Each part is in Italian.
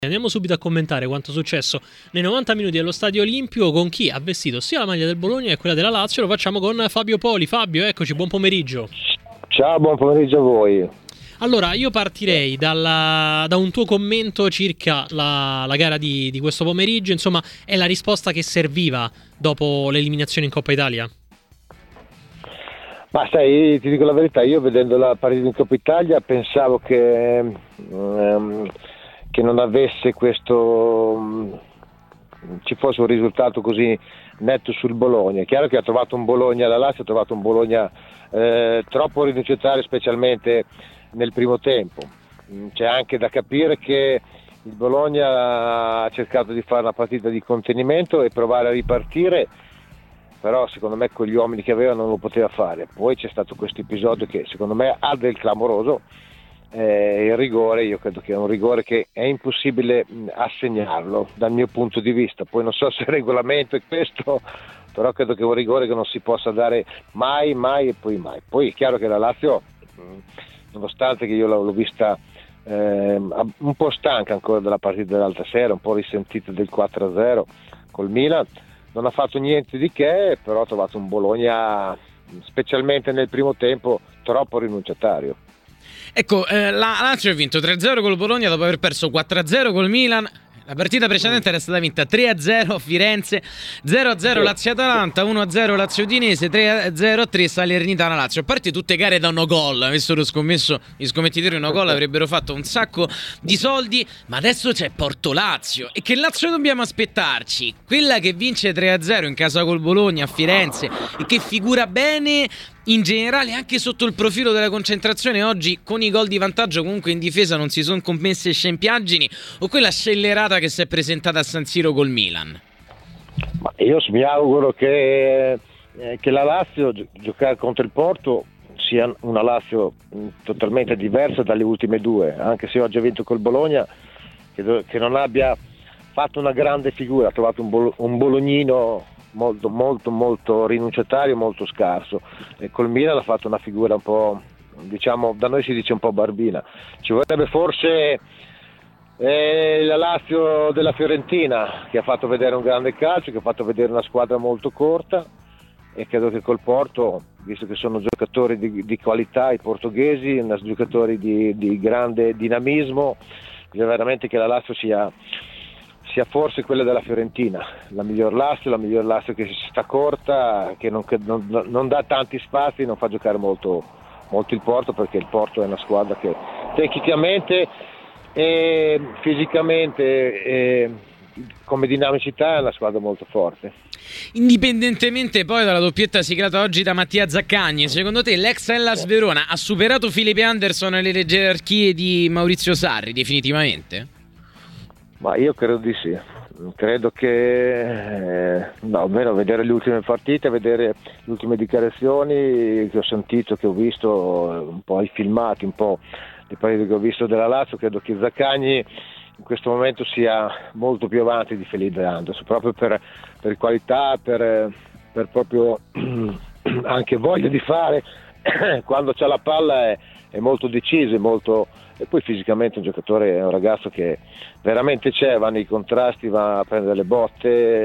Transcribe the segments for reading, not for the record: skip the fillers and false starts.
Andiamo subito a commentare quanto successo nei 90 minuti allo Stadio Olimpico con chi ha vestito sia la maglia del Bologna che quella della Lazio. Lo facciamo con Fabio Poli. Fabio, eccoci, buon pomeriggio. Ciao, buon pomeriggio a voi. Allora, io partirei da un tuo commento circa la gara di questo pomeriggio. Insomma, è la risposta che serviva dopo l'eliminazione in Coppa Italia? Ma sai, ti dico la verità, io vedendo la partita in Coppa Italia pensavo che non avesse ci fosse un risultato così netto sul Bologna. È chiaro che ha trovato un Bologna, la Lazio ha trovato un Bologna troppo rinunciatario, specialmente nel primo tempo. C'è anche da capire che il Bologna ha cercato di fare una partita di contenimento e provare a ripartire, però secondo me con gli uomini che aveva non lo poteva fare. Poi c'è stato questo episodio che secondo me ha del clamoroso, il rigore. Io credo che è un rigore che è impossibile assegnarlo dal mio punto di vista. Poi non so se il regolamento è questo, però credo che è un rigore che non si possa dare mai e poi mai. Poi è chiaro che la Lazio, nonostante che io l'ho vista un po' stanca ancora della partita dell'altra sera, un po' risentita del 4-0 col Milan, non ha fatto niente di che, però ha trovato un Bologna, specialmente nel primo tempo, troppo rinunciatario. Ecco, la Lazio ha vinto 3-0 col Bologna dopo aver perso 4-0 col Milan. La partita precedente era stata vinta 3-0 Firenze, 0-0 Lazio-Atalanta, 1-0 Lazio-Udinese, 3-0 Salernitana Lazio. A parte tutte gare da no gol, avessero scommesso gli scommettitori no gol avrebbero fatto un sacco di soldi, ma adesso c'è Porto Lazio. E che Lazio dobbiamo aspettarci? Quella che vince 3-0 in casa col Bologna a Firenze e che figura bene in generale anche sotto il profilo della concentrazione. Oggi con i gol di vantaggio comunque in difesa non si sono commesse scempiaggini, o quella scellerata che si è presentata a San Siro col Milan? Ma io mi auguro che la Lazio giocare contro il Porto sia una Lazio totalmente diversa dalle ultime due, anche se oggi ha vinto col Bologna, che non abbia fatto una grande figura, ha trovato un bolognino molto rinunciatario, molto scarso, e col Milan ha fatto una figura un po', diciamo, da noi si dice un po' barbina. Ci vorrebbe forse la Lazio della Fiorentina, che ha fatto vedere un grande calcio, che ha fatto vedere una squadra molto corta, e credo che col Porto, visto che sono giocatori di qualità i portoghesi, giocatori di grande dinamismo, bisogna veramente che la Lazio sia forse quella della Fiorentina, la miglior Lazio che sta corta, che non dà tanti spazi, non fa giocare molto il Porto, perché il Porto è una squadra che tecnicamente e fisicamente e come dinamicità è una squadra molto forte. Indipendentemente poi dalla doppietta siglata oggi da Mattia Zaccagni, secondo te l'ex Hellas Verona ha superato Felipe Anderson nelle gerarchie di Maurizio Sarri definitivamente? Ma io credo di sì, credo che almeno vedere le ultime partite, vedere le ultime dichiarazioni che ho sentito, che ho visto, un po' i filmati, un po' le partite che ho visto della Lazio, credo che Zaccagni in questo momento sia molto più avanti di Felipe Anderson, proprio per qualità, per proprio anche voglia di fare. Quando c'ha la palla è molto deciso, e poi fisicamente un giocatore, è un ragazzo che veramente va nei contrasti, va a prendere le botte,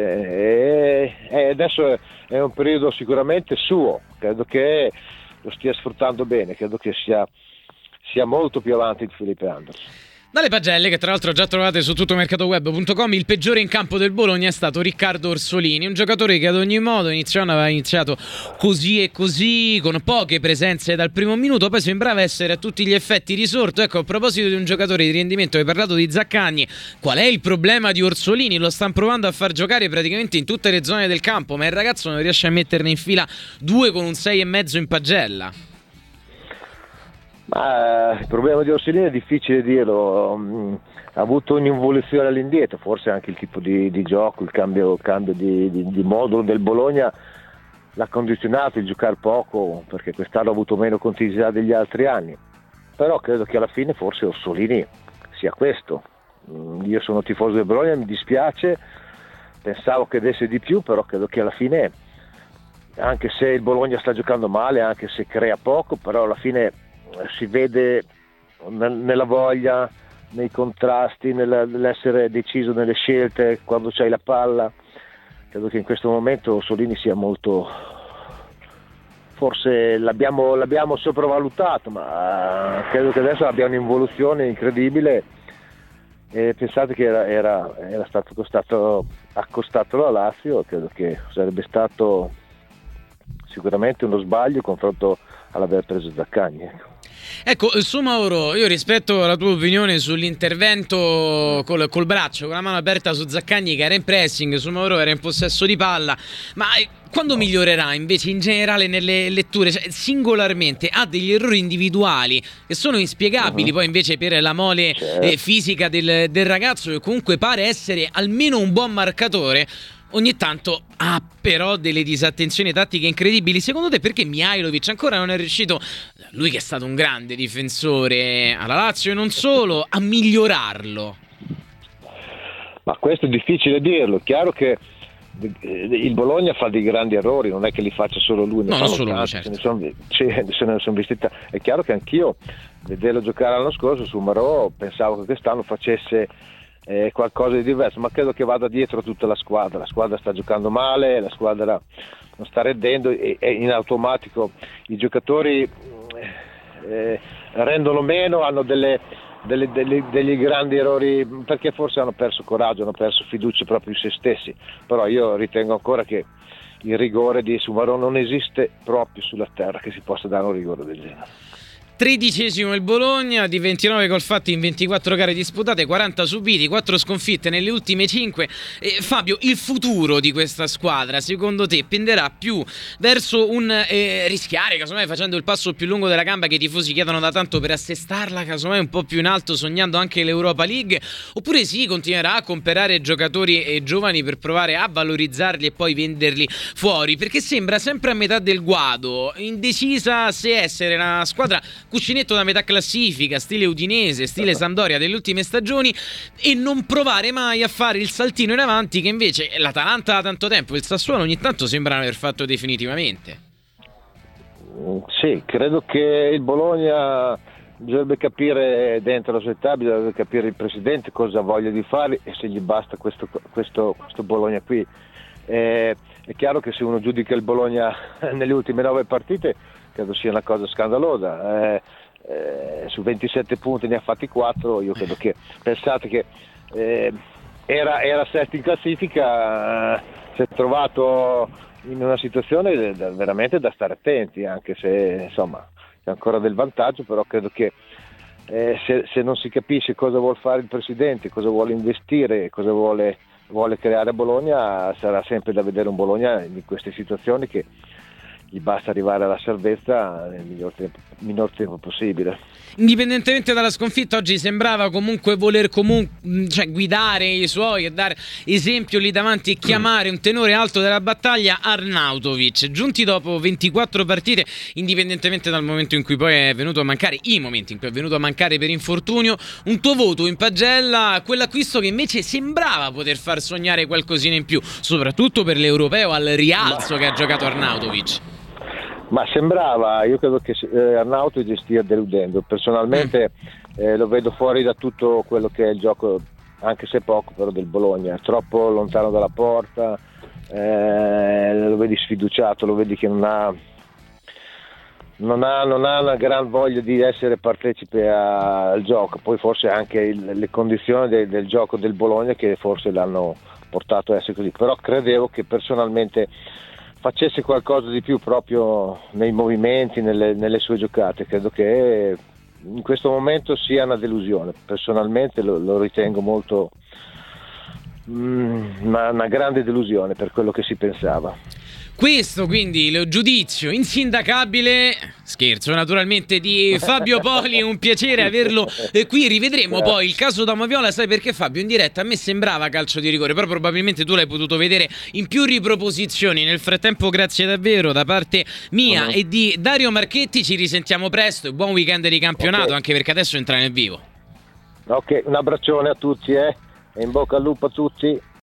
e adesso è un periodo sicuramente suo, credo che lo stia sfruttando bene, credo che sia molto più avanti di Felipe Anderson. Dalle pagelle, che tra l'altro già trovate su tuttomercatoweb.com, il peggiore in campo del Bologna è stato Riccardo Orsolini, un giocatore che ad ogni modo aveva iniziato così e così, con poche presenze dal primo minuto, poi sembrava essere a tutti gli effetti risorto. Ecco, a proposito di un giocatore di rendimento, hai parlato di Zaccagni, qual è il problema di Orsolini? Lo stanno provando a far giocare praticamente in tutte le zone del campo, ma il ragazzo non riesce a metterne in fila due con un 6,5 in pagella. Ma il problema di Orsolini è difficile dirlo, ha avuto un'involuzione all'indietro, forse anche il tipo di gioco, il cambio di modulo del Bologna l'ha condizionato, il giocare poco, perché quest'anno ha avuto meno continuità degli altri anni, però credo che alla fine forse Orsolini sia questo. Io sono tifoso del Bologna, mi dispiace, pensavo che desse di più, però credo che alla fine, anche se il Bologna sta giocando male, anche se crea poco, però alla fine si vede nella voglia, nella volontà, nel fatto che il giocatore sia molto più avanti di Felipe Anderson. Io credo che la Lazio, come detto, sia forse quella della Fiorentina, come dinamicità è una squadra che tecnicamente nei contrasti, nell'essere deciso nelle scelte quando c'hai la palla. Credo che in questo momento Orsolini sia molto, forse l'abbiamo sopravvalutato, ma credo che adesso abbia un'involuzione incredibile. E pensate che era stato accostato alla Lazio. Credo che sarebbe stato sicuramente uno sbaglio in confronto all'aver preso Zaccagni. Ecco, su Mauro, io rispetto la tua opinione sull'intervento col braccio, con la mano aperta su Zaccagni che era in pressing, su Mauro era in possesso di palla, ma quando migliorerà invece in generale nelle letture, cioè, singolarmente ha degli errori individuali che sono inspiegabili, poi invece per la mole fisica del ragazzo, che comunque pare essere almeno un buon marcatore, ogni tanto ha però delle disattenzioni tattiche incredibili. Secondo te perché Mihajlović ancora non è riuscito, lui che è stato un grande difensore alla Lazio e non solo, a migliorarlo? Ma questo è difficile dirlo. Chiaro che il Bologna fa dei grandi errori, non è che li faccia solo lui, no, non solo tanti, certo. se ne sono visti. È chiaro che anch'io, vederlo giocare l'anno scorso su Marò, pensavo che quest'anno facesse qualcosa di diverso, ma credo che vada dietro tutta la squadra sta giocando male, la squadra non sta rendendo, e in automatico i giocatori rendono meno, hanno degli grandi errori, perché forse hanno perso coraggio, hanno perso fiducia proprio in se stessi. Però io ritengo ancora che il rigore di Sumarò non esiste proprio sulla terra che si possa dare un rigore del genere. 13° il Bologna, di 29 gol fatti in 24 gare disputate, 40 subiti, 4 sconfitte nelle ultime 5. Fabio, il futuro di questa squadra secondo te penderà più verso un rischiare, casomai facendo il passo più lungo della gamba che i tifosi chiedono da tanto, per assestarla casomai un po' più in alto, sognando anche l'Europa League, oppure si continuerà a comprare giocatori giovani per provare a valorizzarli e poi venderli fuori? Perché sembra sempre a metà del guado, indecisa se essere una squadra cuscinetto da metà classifica, stile Udinese, stile Sampdoria delle ultime stagioni, e non provare mai a fare il saltino in avanti che invece l'Atalanta da tanto tempo e il Sassuolo ogni tanto sembrano aver fatto definitivamente. Sì, credo che il Bologna bisognerebbe capire dentro la società, bisognerebbe capire il presidente cosa voglia di fare e se gli basta questo Bologna qui. È chiaro che se uno giudica il Bologna nelle ultime 9 partite credo sia una cosa scandalosa. Su 27 punti ne ha fatti 4. Io credo che, pensate che era sesto in classifica, si è trovato in una situazione veramente da stare attenti, anche se insomma c'è ancora del vantaggio, però credo che se non si capisce cosa vuole fare il presidente, cosa vuole investire, cosa vuole creare a Bologna, sarà sempre da vedere un Bologna in queste situazioni che gli basta arrivare alla salvezza nel minor tempo possibile. Indipendentemente dalla sconfitta, oggi sembrava comunque voler guidare i suoi e dare esempio lì davanti e chiamare un tenore alto della battaglia, Arnautovic, giunti dopo 24 partite, indipendentemente dal momento in cui poi è venuto a mancare, i momenti in cui è venuto a mancare per infortunio. Un tuo voto in pagella, quell'acquisto che invece sembrava poter far sognare qualcosina in più, soprattutto per l'europeo al rialzo che ha giocato Arnautovic. Ma sembrava, io credo che Arnautovic stia deludendo. Personalmente lo vedo fuori da tutto quello che è il gioco, anche se poco, però del Bologna. È troppo lontano dalla porta, lo vedi sfiduciato, lo vedi che non ha una gran voglia di essere partecipe al gioco. Poi forse anche le condizioni del gioco del Bologna che forse l'hanno portato a essere così. Però credevo che personalmente facesse qualcosa di più proprio nei movimenti, nelle sue giocate. Credo che in questo momento sia una delusione. Personalmente lo ritengo molto una grande delusione per quello che si pensava. Questo quindi il giudizio insindacabile, scherzo naturalmente, di Fabio Poli. Un piacere averlo qui. Rivedremo poi il caso Damo-Viola. Sai perché, Fabio? In diretta a me sembrava calcio di rigore, però probabilmente tu l'hai potuto vedere in più riproposizioni. Nel frattempo grazie davvero da parte mia e di Dario Marchetti. Ci risentiamo presto e buon weekend di campionato, anche perché adesso entra nel vivo. Ok, un abbraccione a tutti e in bocca al lupo a tutti.